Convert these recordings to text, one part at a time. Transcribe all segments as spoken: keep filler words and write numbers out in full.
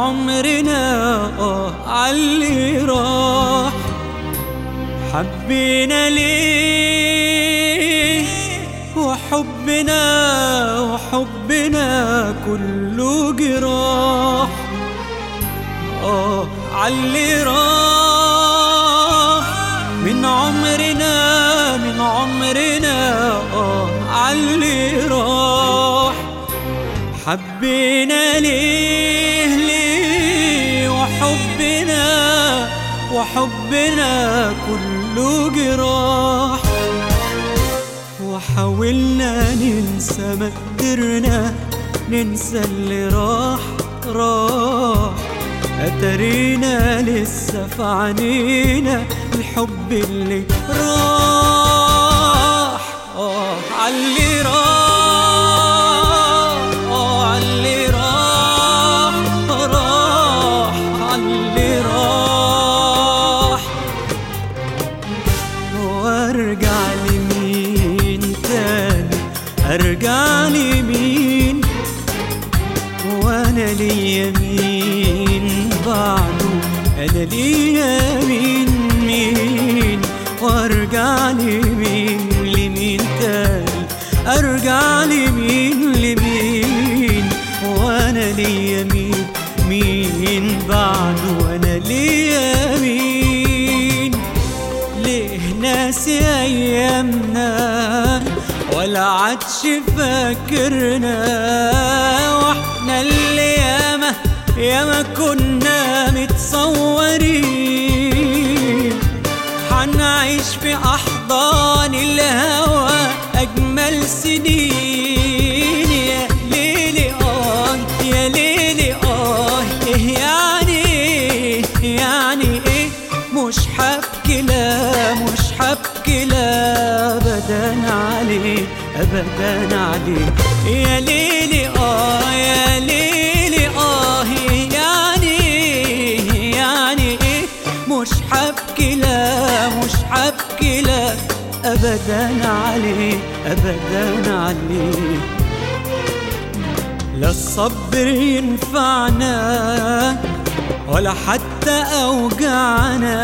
عمرنا آه عاللي راح. حبينا ليه وحبنا وحبنا كله جراح. آه عاللي راح من عمرنا من عمرنا آه عاللي راح. حبينا ليه ليه وحبنا وحبنا كله جراح. وحاولنا ننسى ما قدرنا ننسى اللي راح راح. أترينا لسه في عنينا الحب اللي راح. آه عاللي راح آه عاللي راح راح عاللي راح. وارجع لمين تاني ارجع لمين وانا ليا مين بعده انا ليا مين مين. وارجع لمين لمين تاني ارجع لمين لمين وانا ليا مين مين بعده انا ليا مين. ليه ناسي ايامنا ولا عادش فاكرنا واحنا اللي ياما ياما كنا متصورين. حنعيش في احضان الهوى اجمل سنين. يا ليلي اه يا ليلي اه ايه يعني يعني ايه مش حبكي لا مش حبكي لا ابدا عليه ابدا عليه. يا ليلي اه يا ليلي اه يعني يعني ايه مش حبكي لا مش حبكي لا ابدا عليه ابدا عليه. لا الصبر ينفعنا ولا حتى اوجعنا.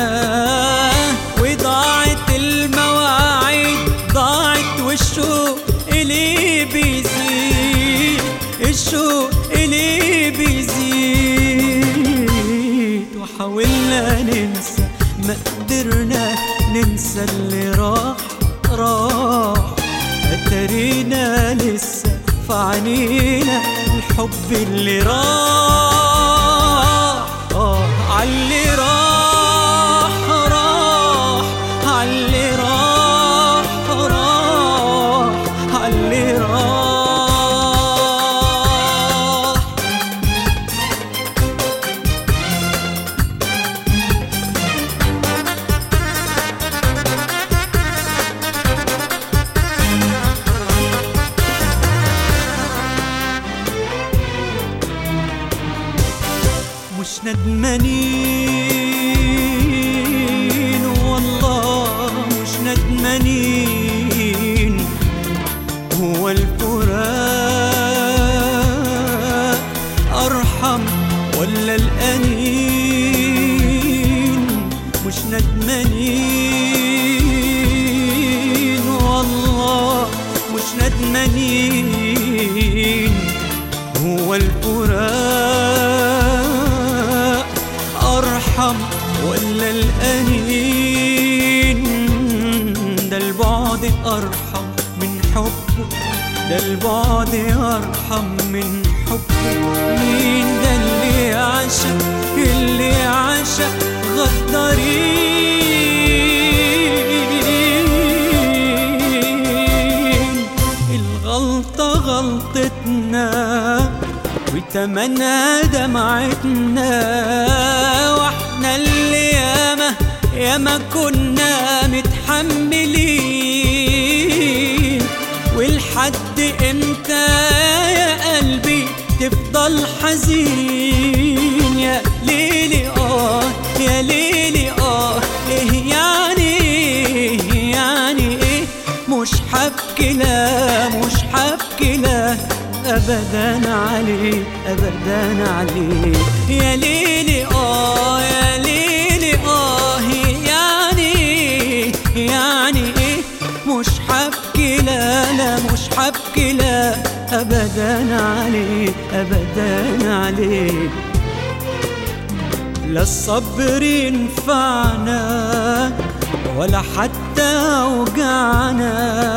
وضاعت المواعيد ضاعت والشوق اللي بيزيد الشوق اللي بيزيد. وحاولنا ننسى ما قدرنا ننسى اللي راح راح. أترينا لسه في عنينا الحب اللي راح. آه عاللي راح راح عاللي راح راح عاللي راح. مش ندمانين والله مش ندمانين. هو الفراق أرحم ولا الأنين؟ مش ندمانين والله مش ندمانين. هو الفراق أرحم ولا الأنين؟ ده البعد أرحم من حبه ده البعد أرحم من حبه. مين ده اللي عاشق اللي عاشق غدارين؟ الغلطة غلطتنا وتمنى دمعتنا واحنا اللي ياما ياما كنا متحملين. والحد امتى يا قلبي تفضل حزين؟ يا ليلي اه يا ليلي اه ايه يعني يعني ايه مش حبكي لا مش حبكي لا ابدا عليه أبدا عليك. يا ليلي آه يا ليلي آه يعني يعني إيه مش حبكي لا لا مش حبكي لا أبدا عليك أبدا عليك. لا الصبر ينفعنا ولا حتى وجعنا،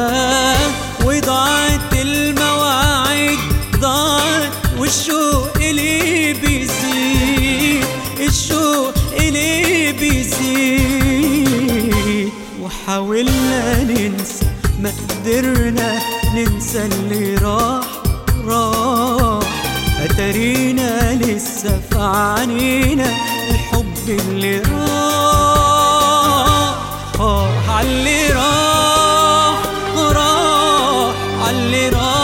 وضاعت المواعيد ضاعت والشوق اللي بيزيد الشوق اللي بيزيد. وحاولنا ننسى ما قدرنا ننسى اللي راح راح، أترينا لسه في عنينا الحب اللي راح. آه عاللي راح راح عاللي راح